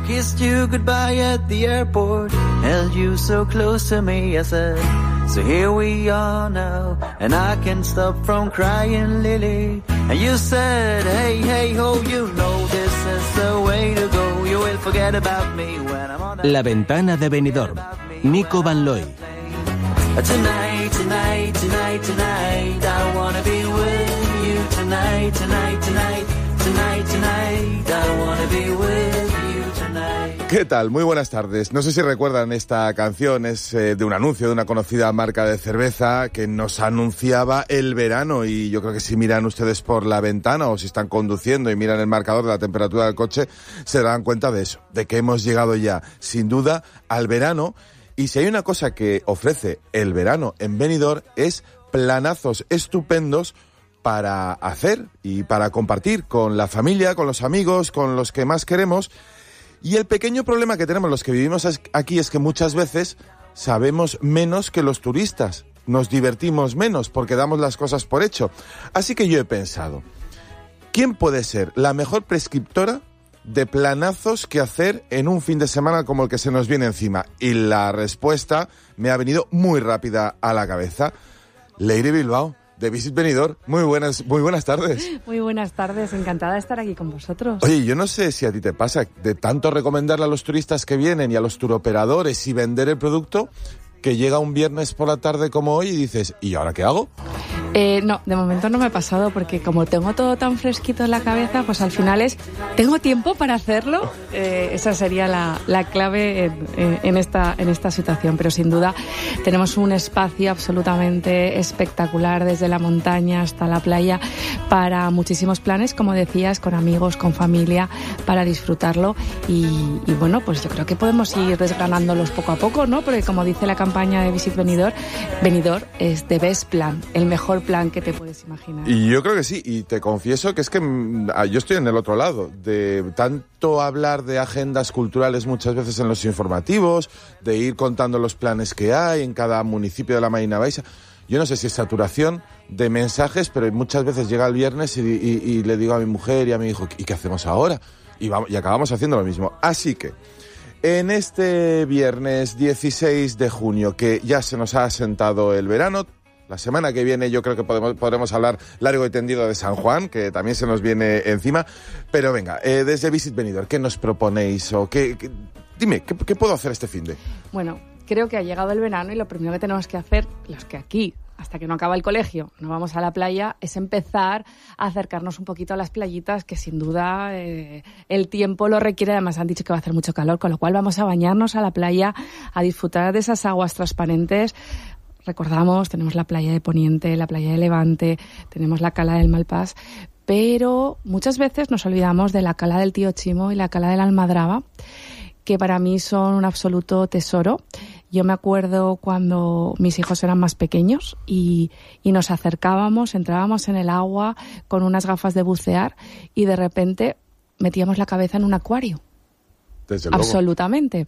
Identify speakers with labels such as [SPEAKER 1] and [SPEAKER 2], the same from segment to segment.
[SPEAKER 1] kissed you goodbye at the airport, held you so close to me, I said, so here we are now, and I can't stop from crying, Lily. And you said, hey, hey, ho, you know this is the way to go. You will forget about me when I'm on
[SPEAKER 2] La Ventana de Benidorm, Nico Van Looy.
[SPEAKER 1] Tonight, tonight, tonight, tonight, I wanna be with you tonight, tonight, tonight, tonight, tonight, I wanna be with you tonight.
[SPEAKER 3] ¿Qué tal? Muy buenas tardes. No sé si recuerdan esta canción, es de un anuncio de una conocida marca de cerveza que nos anunciaba el verano, y yo creo que si miran ustedes por la ventana o si están conduciendo y miran el marcador de la temperatura del coche, se darán cuenta de eso, de que hemos llegado ya, sin duda, al verano. Y si hay una cosa que ofrece el verano en Benidorm es planazos estupendos para hacer y para compartir con la familia, con los amigos, con los que más queremos. Y el pequeño problema que tenemos los que vivimos aquí es que muchas veces sabemos menos que los turistas. Nos divertimos menos porque damos las cosas por hecho. Así que yo he pensado, ¿quién puede ser la mejor prescriptora de planazos que hacer en un fin de semana como el que se nos viene encima? Y la respuesta me ha venido muy rápida a la cabeza. Leire Bilbao, de Visit Benidorm. Muy buenas tardes.
[SPEAKER 4] Muy buenas tardes, encantada de estar aquí con vosotros.
[SPEAKER 3] Oye, yo no sé si a ti te pasa, de tanto recomendarle a los turistas que vienen y a los turoperadores y vender el producto, que llega un viernes por la tarde como hoy y dices, ¿y ahora qué hago?
[SPEAKER 4] No, de momento no me ha pasado, porque como tengo todo tan fresquito en la cabeza, pues al final ¿tengo tiempo para hacerlo? Esa sería la clave en esta situación, pero sin duda tenemos un espacio absolutamente espectacular, desde la montaña hasta la playa, para muchísimos planes, como decías, con amigos, con familia, para disfrutarlo. Y bueno, pues yo creo que podemos ir desgranándolos poco a poco, ¿no? Porque como dice la campaña de Visit Benidorm, Benidorm es the best plan, el mejor plan que te puedes imaginar.
[SPEAKER 3] Y yo creo que sí, y te confieso que es que yo estoy en el otro lado, de tanto hablar de agendas culturales muchas veces en los informativos, de ir contando los planes que hay en cada municipio de la Marina Baixa. Yo no sé si es saturación de mensajes, pero muchas veces llega el viernes y le digo a mi mujer y a mi hijo, ¿y qué hacemos ahora? Y acabamos haciendo lo mismo. Así que en este viernes 16 de junio, que ya se nos ha asentado el verano, la semana que viene yo creo que podremos hablar largo y tendido de San Juan, que también se nos viene encima. Pero venga, desde Visit Benidorm, ¿qué nos proponéis? O dime, ¿qué puedo hacer este finde?
[SPEAKER 4] Bueno, creo que ha llegado el verano y lo primero que tenemos que hacer, los que aquí, hasta que no acaba el colegio, no vamos a la playa, es empezar a acercarnos un poquito a las playitas, que sin duda el tiempo lo requiere. Además han dicho que va a hacer mucho calor, con lo cual vamos a bañarnos a la playa, a disfrutar de esas aguas transparentes. Recordamos, tenemos la playa de Poniente, la playa de Levante, tenemos la cala del Malpàs, pero muchas veces nos olvidamos de la cala del Tío Chimo y la cala de la Almadraba, que para mí son un absoluto tesoro. Yo me acuerdo cuando mis hijos eran más pequeños y nos acercábamos, entrábamos en el agua con unas gafas de bucear y de repente metíamos la cabeza en un acuario.
[SPEAKER 3] Desde luego.
[SPEAKER 4] Absolutamente.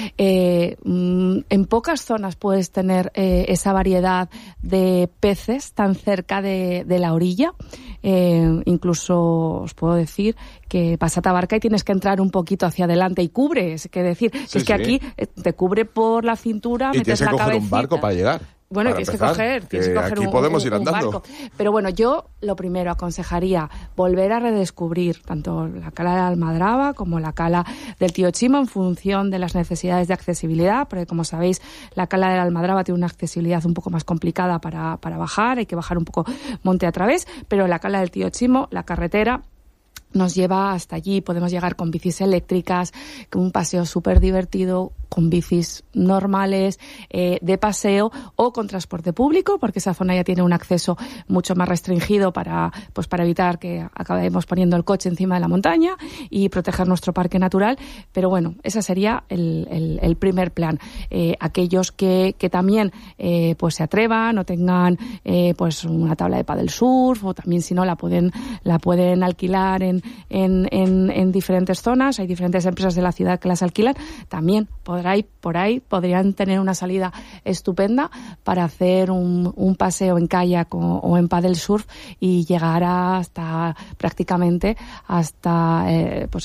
[SPEAKER 4] En pocas zonas puedes tener esa variedad de peces tan cerca de la orilla. Incluso os puedo decir que vas a Tabarca y tienes que entrar un poquito hacia adelante y cubre. Es que aquí te cubre por la cintura,
[SPEAKER 3] y
[SPEAKER 4] metes la cabecita.
[SPEAKER 3] Y tienes que coger un barco para llegar.
[SPEAKER 4] Bueno, tienes que coger
[SPEAKER 3] aquí podemos ir andando.
[SPEAKER 4] barco. Pero bueno, yo lo primero aconsejaría volver a redescubrir tanto la cala de la Almadraba como la cala del Tío Chimo en función de las necesidades de accesibilidad, porque como sabéis, la cala de la Almadraba tiene una accesibilidad un poco más complicada para bajar, hay que bajar un poco monte a través, pero la cala del Tío Chimo, la carretera, nos lleva hasta allí. Podemos llegar con bicis eléctricas, con un paseo súper divertido, con bicis normales, de paseo o con transporte público, porque esa zona ya tiene un acceso mucho más restringido para evitar que acabemos poniendo el coche encima de la montaña y proteger nuestro parque natural. Pero bueno, ese sería el primer plan. Aquellos que también pues se atrevan o tengan pues una tabla de paddle surf, o también si no la pueden alquilar en diferentes zonas. Hay diferentes empresas de la ciudad que las alquilan. También por ahí podrían tener una salida estupenda para hacer un paseo en kayak o en paddle surf y llegar prácticamente hasta